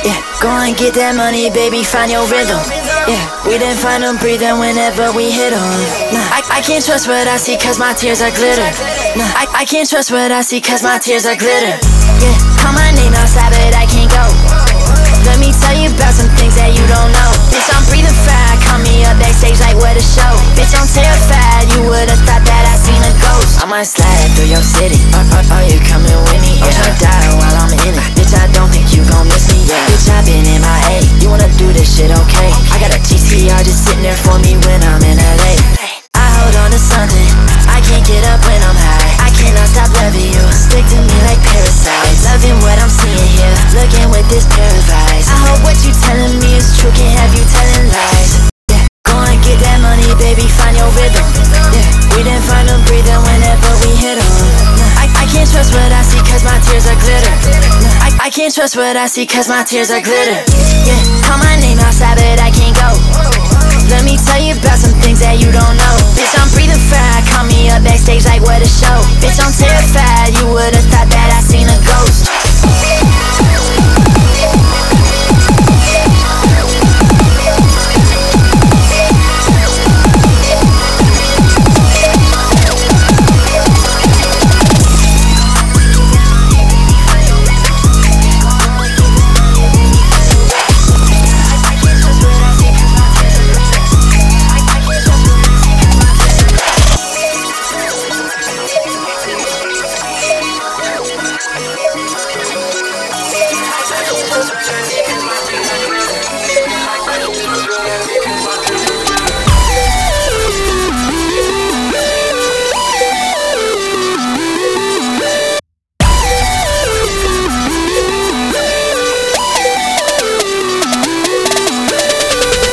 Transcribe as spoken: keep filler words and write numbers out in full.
Yeah, go and get that money, baby, find your rhythm. Yeah, we didn't find them breathing whenever we hit them. Nah, I, I can't trust what I see cause my tears are glitter. Nah, I, I can't trust what I see cause my tears are glitter. Yeah, call my name outside but I can't go. Let me tell you about some things that you don't know. Bitch, I'm breathing fire, call me up backstage like what a show. Bitch, I'm terrified, you would've thought that I seen a ghost. I might slide through your city, are, are, are you coming with me? I'm tryna die while I'm in it. Bitch, I don't think you gon' miss me, yeah. Bitch, I been in my A, you wanna do this shit, okay? I got a G T R just sitting there for me when I'm in L A. I hold on to something, I can't get up when I'm high. I cannot stop loving you, stick to me like parasites. Loving what I'm seeing here, looking with this pair of eyes. I hope what you telling me is true, can't have you telling lies. Yeah, go and get that money, baby, find your rhythm. Yeah, we didn't find them breathing whenever we hit them. Nah, I, I can't trust what I see cause my tears are glitter. Nah, I, I can't trust what I see cause my tears are glitter. Yeah, call my name outside but I can't go. Let me tell you about some things that you don't know. Bitch, I'm breathing fire, call me up backstage like what a show. Bitch, I'm terrified, you would've thought that I seen a ghost.